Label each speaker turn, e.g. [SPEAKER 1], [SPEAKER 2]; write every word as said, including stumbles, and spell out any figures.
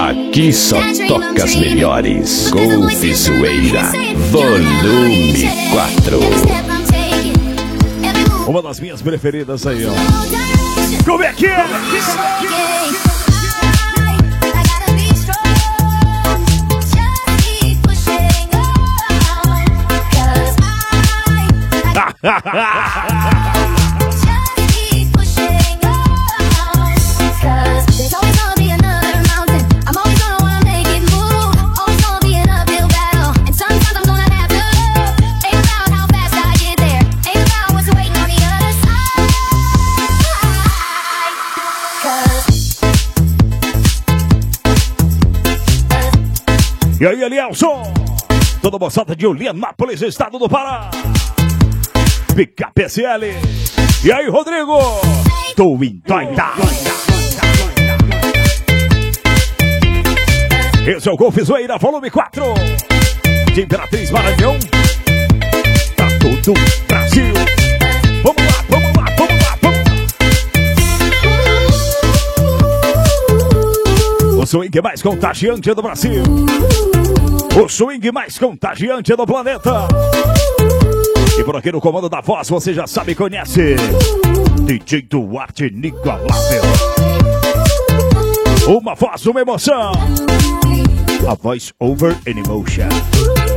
[SPEAKER 1] Aqui só toca as melhores. Golfe Zoeira, volume quatro.
[SPEAKER 2] Uma das minhas preferidas aí, ó. Como é que é? E aí, Elielson? Toda moçada de Ulianápolis, estado do Pará. Pica P S L. E aí, Rodrigo? Tô em doida. Esse é o Golfe Zoeira, volume quatro. De Imperatriz Maranhão. Tá todo Brasil. Vamos lá, vamos lá, vamos lá, vamos lá. O swing mais contagiante do Brasil. O swing mais contagiante do planeta. E por aqui no comando da voz, você já sabe e conhece D J Duarte inigualável. Uma voz, uma emoção. A voice over an emotion.